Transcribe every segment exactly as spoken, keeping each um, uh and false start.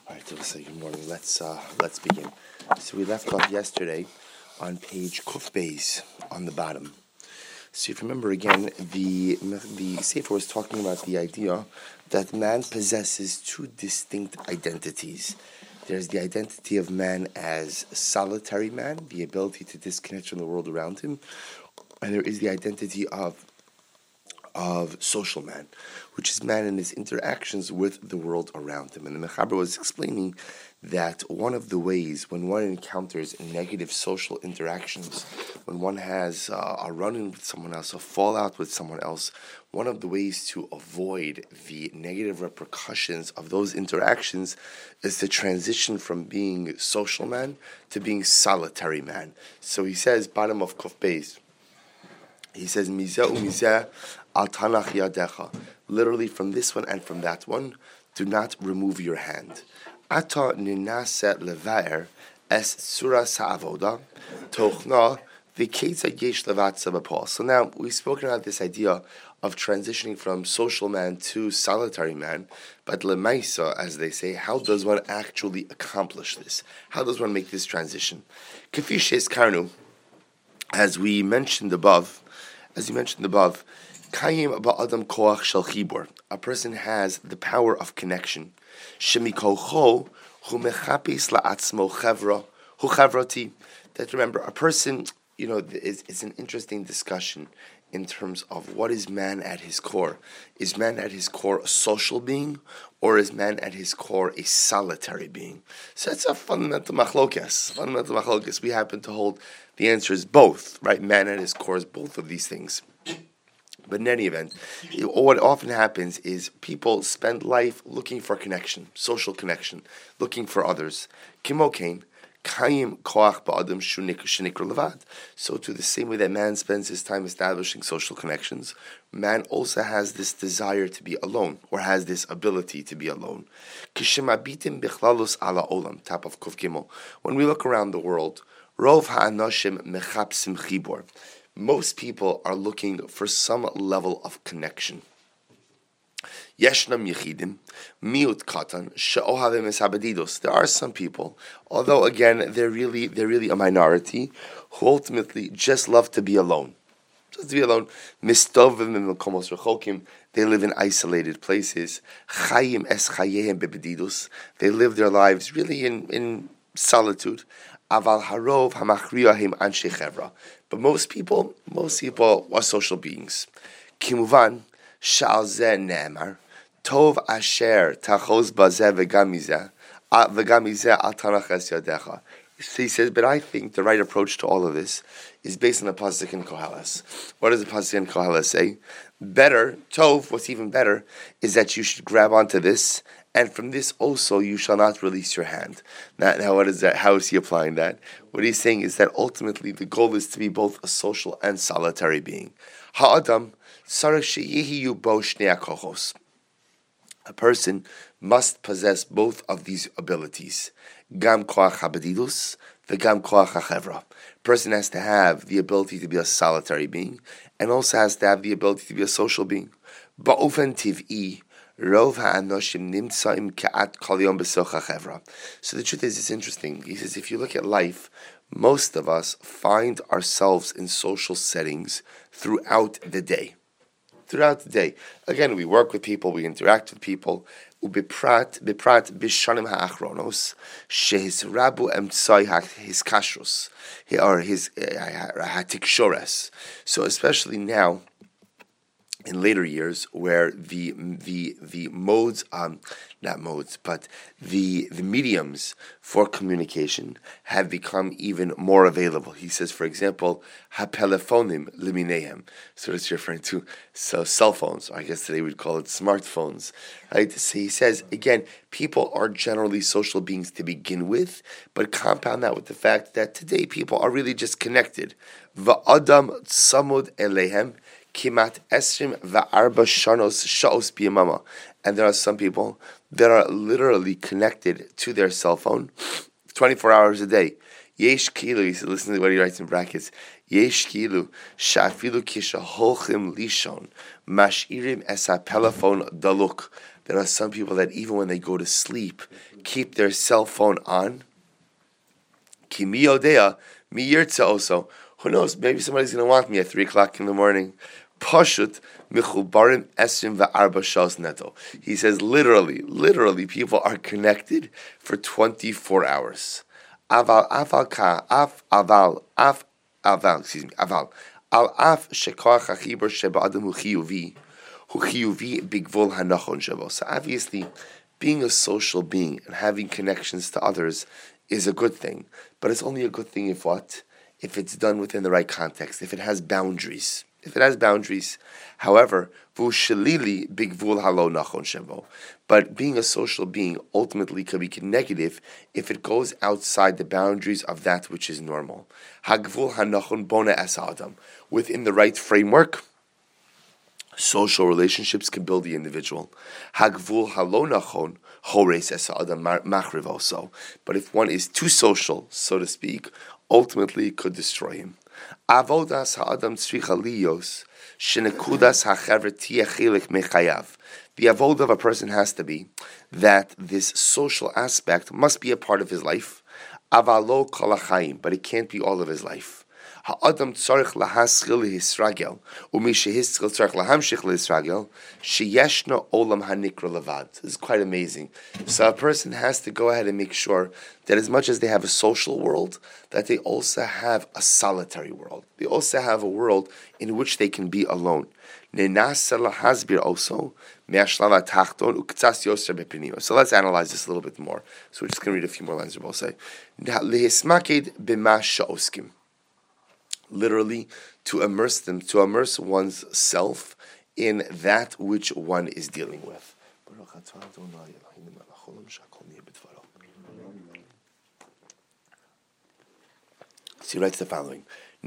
All right, so let's say good morning. Let's uh, let's begin. So we left off yesterday on page Kuf Beis on the bottom. So if you remember again, the the Sefer was talking about the idea that man possesses two distinct identities. There's the identity of man as a solitary man, the ability to disconnect from the world around him, and there is the identity of of social man, which is man in his interactions with the world around him. And the Mechaber was explaining that one of the ways when one encounters negative social interactions, when one has uh, a run-in with someone else, a fallout with someone else, one of the ways to avoid the negative repercussions of those interactions is to transition from being social man to being solitary man. So he says, bottom of Kuf Beis, he says, Mizeh u'mizeh al tanach yadecha. Literally from this one and from that one, do not remove your hand. Ata ninase levaer es suras ha'avoda tochna v'keitza yesh levatza b'pol. So now, we've spoken about this idea of transitioning from social man to solitary man, but lemaisa, as they say, how does one actually accomplish this? How does one make this transition? Kefi she'ezkarnu, as we mentioned above, As you mentioned above, Kayim ba'adam koach shel chibur. A person has the power of connection. Shemikocho hu mechapis la'atzmo chevra hu chevrati. That remember, a person, you know, it's, it's an interesting discussion in terms of what is man at his core. Is man at his core a social being, or is man at his core a solitary being? So it's a fundamental machlokes. Fundamental machlokes. We happen to hold the answer is both, right? Man at his core is both of these things. But in any event, what often happens is people spend life looking for connection, social connection, looking for others. Kimokain, kayim koach ba'adam shenikra levad. So to the same way that man spends his time establishing social connections, man also has this desire to be alone, or has this ability to be alone. Kishemabitim bichlalus ala olam, top of Kuf Gimel. When we look around the world, Rov ha'anoshim mechapsim chibur. Most people are looking for some level of connection. Yeshnam yichidim, miut katan, she'ohavim esabedidos. There are some people, although again they're really they're really a minority, who ultimately just love to be alone. Just to be alone. Mistovim mekomos rechokim. They live in isolated places. Chayim es chayehem bebedidus. They live their lives really in in solitude. Aval harov hamachriyahim anshe chevra. But most people, most people are social beings. Kimuvan shal zeh ne'emar tov asher tachoz bazeh v'gamizeh v'gamizeh al tanach es yadecha. So he says, but I think the right approach to all of this is based on the pasuk in Koheles. What does the pasuk in Koheles say? Better, tov, what's even better, is that you should grab onto this, and from this also you shall not release your hand. Now, now what is that? How is he applying that? What he's saying is that ultimately the goal is to be both a social and solitary being. Ha'adam sarach sheyehiyu bo shnei hakochos. A person must possess both of these abilities. Gam koach habedidus, the gam koach hachevra. Person has to have the ability to be a solitary being, and also has to have the ability to be a social being. Ba'ofen tiv'i. So the truth is, it's interesting. He says, if you look at life, most of us find ourselves in social settings throughout the day. Throughout the day. Again, we work with people, we interact with people. Ubiprat, biprat bishanim ha'achronos, shehisrabu emtsai his kashrus, or his hatikshoras. So especially now, in later years, where the the the modes, um, not modes, but the the mediums for communication have become even more available. He says, for example, hapelefonim liminehem. So it's referring to so cell phones. Or I guess today we'd call it smartphones. Right? So he says again, people are generally social beings to begin with, but compound that with the fact that today people are really just connected. Va'adam samud elehem. Kimat esrim va'arba shanos shaos biyamama. And there are some people that are literally connected to their cell phone twenty-four hours a day. Yesh kilu, he said, listen to what he writes in brackets. Yesh kilu, shafilu kisha holchim lishon, mashirim esa pelafon daluk. There are some people that even when they go to sleep, keep their cell phone on. Ki mi yodea, mi yirtza also. Who knows? Maybe somebody's going to want me at three o'clock in the morning. Pashut michubarim esrim va'arba shos neto. He says literally, literally, people are connected for twenty-four hours. Aval aval ka af aval af aval. Excuse me. Aval al af shekoach hachiber sheba adam hu chiyuvi hu chiyuvi bigvul hanachon shebo. So obviously, being a social being and having connections to others is a good thing, but it's only a good thing if what? If it's done within the right context, if it has boundaries. If it has boundaries. However, v'ushalili bigvul halo nachon shebo. But being a social being ultimately could be negative if it goes outside the boundaries of that which is normal. Hagvul hanachon bona es adam. Within the right framework, social relationships can build the individual. Hagvul halo nachon hores es adam machriv also. But if one is too social, so to speak, ultimately it could destroy him. Avodas ha'adam tzricha liyos shenekudas ha'chaver tiyeh chelik mechayav. The avodah of a person has to be that this social aspect must be a part of his life. Avalo kol ha'chaim, but it can't be all of his life. Ha'adam tzarich lahaschil hisragel umi shehischil tzarich lahamshich lehisragel sheyeshna olam hanikra levad. This is quite amazing. So a person has to go ahead and make sure that as much as they have a social world, that they also have a solitary world. They also have a world in which they can be alone. Nenasa lahasbir also me'ashlava tachton uktzas yoser beprinimo. So let's analyze this a little bit more. So we're just going to read a few more lines. We'll say lehismaked b'ma sha'oskim. Literally, to immerse them, to immerse one's self in that which one is dealing with. So he writes the following.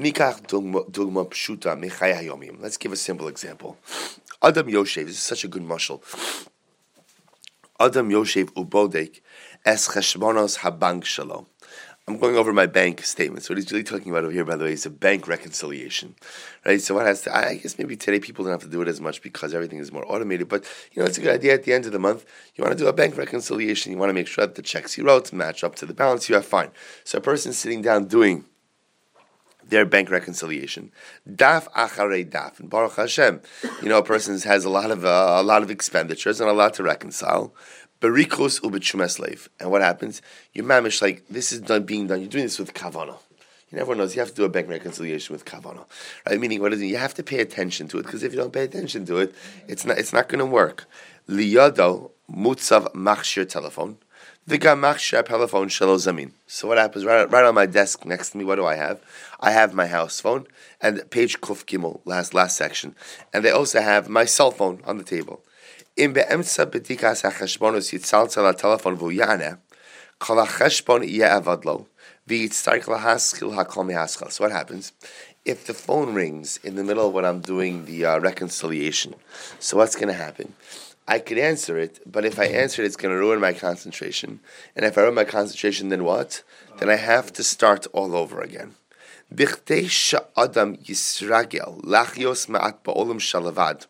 Let's give a simple example. Adam Yoshev, this is such a good mashal. Adam Yoshev ubodek es cheshbonos habank shalom. I'm going over my bank statements. What he's really talking about over here, by the way, is a bank reconciliation, right? So what has to, I guess maybe today people don't have to do it as much because everything is more automated, but you know, it's a good idea at the end of the month. You want to do a bank reconciliation. You want to make sure that the checks you wrote match up to the balance you have, fine. So a person sitting down doing their bank reconciliation, daf acharei daf, and Baruch Hashem, you know, a person has a lot of uh, a lot of expenditures and a lot to reconcile. Berikus ubetchumes leiv. And what happens? You mamish like this is done being done. You're doing this with kavana. You know, everyone knows you have to do a bank reconciliation with kavana, right? Meaning, what is it? You have to pay attention to it because if you don't pay attention to it, it's not it's not going to work. Liyado mutzav machshir telephone. V'gam machshir telephone shelo zamin. So what happens? Right, right on my desk next to me, what do I have? I have my house phone and page kuf gimel, last last section, and they also have my cell phone on the table. In be'emtza b'tikas ha'cheshbonos yitzalzel ha'telefon v'uyane, kol ha'cheshbon ye'avad lo, v'yitzarich lahaschil ha'kol mehaschal. So what happens? If the phone rings in the middle of when I'm doing the uh, reconciliation, so what's going to happen? I could answer it, but if I answer it, it's going to ruin my concentration. And if I ruin my concentration, then what? Then I have to start all over again. B'chtei sha'adam yisragel lachios ma'at ba'olam shalavad.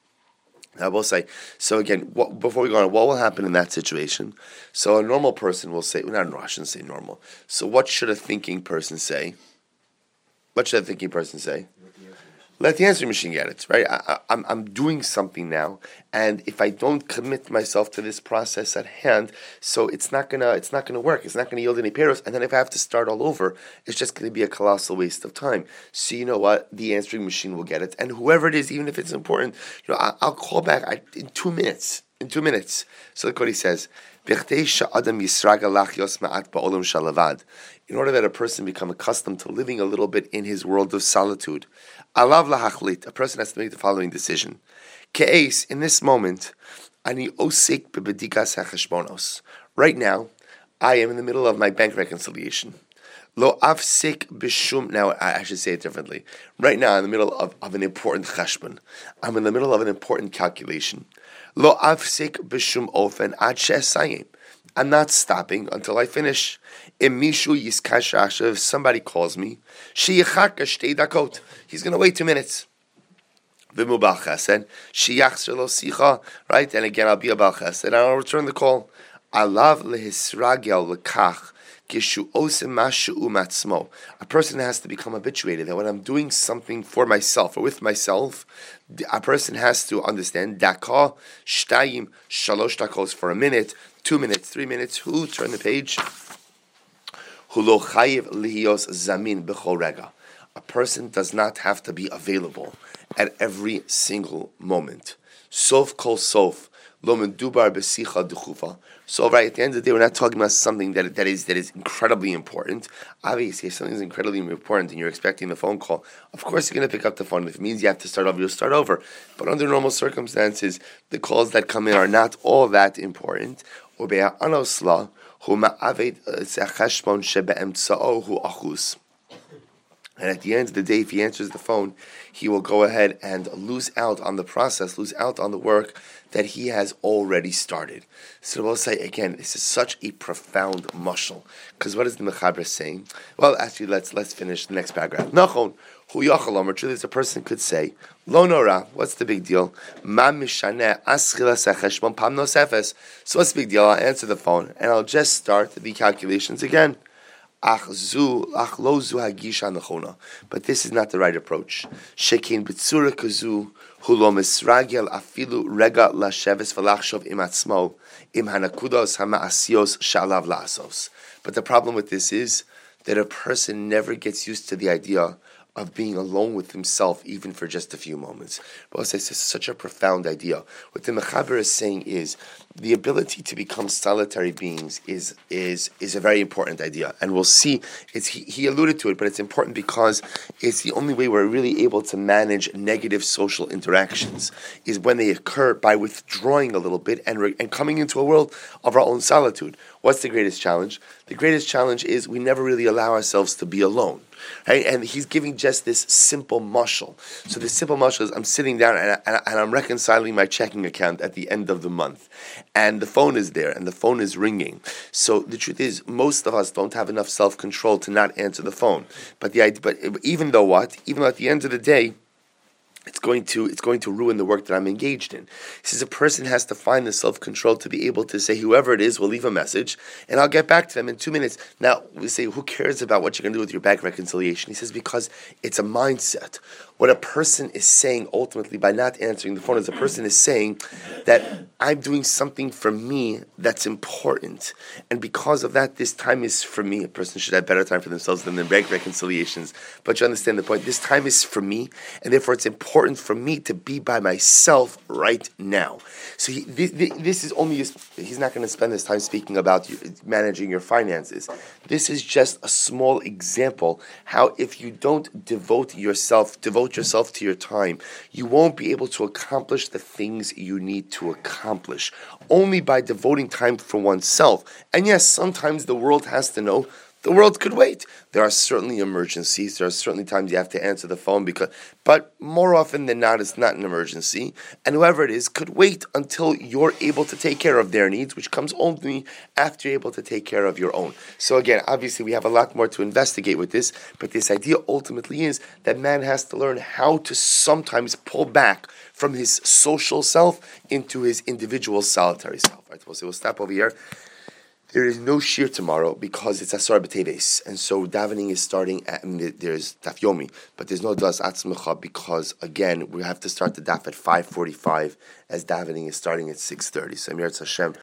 I will say, so again, what, before we go on, what will happen in that situation? So a normal person will say, well, not, I shouldn't say normal. So what should a thinking person say? What should a thinking person say? Let the answering machine get it, right? I, I, I'm I'm doing something now, and if I don't commit myself to this process at hand, so it's not gonna it's not gonna work. It's not gonna yield any payros. And then if I have to start all over, it's just gonna be a colossal waste of time. So you know what? The answering machine will get it, and whoever it is, even if it's important, you know, I, I'll call back I, in two minutes. In two minutes. So look what he says. In order that a person become accustomed to living a little bit in his world of solitude, alav lahachlit, a person has to make the following decision. Ke'es, in this moment, ani osik bebedikas hacheshbonos. Right now, I am in the middle of my bank reconciliation. Lo afsik b'shum. Now, I should say it differently. Right now, I'm in the middle of, of an important cheshbon. I'm in the middle of an important calculation. Lo afsik b'shum ofen ad she'esayim. I'm not stopping until I finish. Imishu yiskash ashav. If somebody calls me, sheyichaka shtei dakot. He's going to wait two minutes. V'mu bal chesed, sheyachzer lo sicha, right? And again, I'll be a bal chesed, and I'll return the call. Alav lehisragel lekach. A person has to become habituated that when I'm doing something for myself or with myself, a person has to understand daka, shtayim, shalosh dakos for a minute, two minutes, three minutes. Who turn the page? Hulo chayiv lihios zamin b'chol rega. A person does not have to be available at every single moment. Sof kol sof. So right at the end of the day, we're not talking about something that that is that is incredibly important. Obviously, if something is incredibly important and you're expecting the phone call, of course you're going to pick up the phone. If it means you have to start over, you'll start over. But under normal circumstances, the calls that come in are not all that important. And at the end of the day, if he answers the phone, he will go ahead and lose out on the process, lose out on the work that he has already started. So we'll say, again, this is such a profound mashal. Because what is the Mechaber saying? Well, actually, let's let's finish the next paragraph. Nachon, hu yachal amar, truly, a person could say, Lo nora, what's the big deal? Ma mishaneh aschilas hacheshbon pam nosefes. So what's the big deal? I'll answer the phone, and I'll just start the calculations again. But this is not the right approach. Shekin b'tzura kazu hulo misragel afilu rega lasheves v'lachshov im atzmo im hanakudos hamaasios shalav la'asos. But the problem with this is that a person never gets used to the idea of being alone with himself, even for just a few moments. But this is such a profound idea. What the Mechaber is saying is the ability to become solitary beings is is is a very important idea, and we'll see. It's he, he alluded to it, but it's important because it's the only way we're really able to manage negative social interactions is when they occur by withdrawing a little bit and re, and coming into a world of our own solitude. What's the greatest challenge? The greatest challenge is we never really allow ourselves to be alone. Right? And he's giving just this simple mashal. So the simple mashal is I'm sitting down and, I, and I'm reconciling my checking account at the end of the month. And the phone is there and the phone is ringing. So the truth is most of us don't have enough self-control to not answer the phone. But the idea, but even though what? Even though at the end of the day, It's going to it's going to ruin the work that I'm engaged in. He says a person has to find the self-control to be able to say, whoever it is will leave a message, and I'll get back to them in two minutes. Now, we say, who cares about what you're going to do with your bank reconciliation? He says, because it's a mindset. What a person is saying ultimately by not answering the phone is a person is saying that I'm doing something for me that's important. And because of that, this time is for me. A person should have better time for themselves than their bank reconciliations. But you understand the point. This time is for me, and therefore it's important for me to be by myself right now. So he, this, this is only, he's not going to spend his time speaking about you, managing your finances. This is just a small example how if you don't devote yourself, devote yourself to your time, you won't be able to accomplish the things you need to accomplish. Only by devoting time for oneself. And yes, sometimes the world has to know the world could wait. There are certainly emergencies. There are certainly times you have to answer the phone, because, but more often than not, it's not an emergency. And whoever it is could wait until you're able to take care of their needs, which comes only after you're able to take care of your own. So again, obviously we have a lot more to investigate with this, but this idea ultimately is that man has to learn how to sometimes pull back from his social self into his individual solitary self. Right, we'll, we'll stop over here. There is no shir tomorrow because it's Asar B'Teves, and so davening is starting at, I mean, there's Daf Yomi, but there's no Das Atzmecha because, again, we have to start the Daf at five forty-five as davening is starting at six thirty. So, Amir Hashem,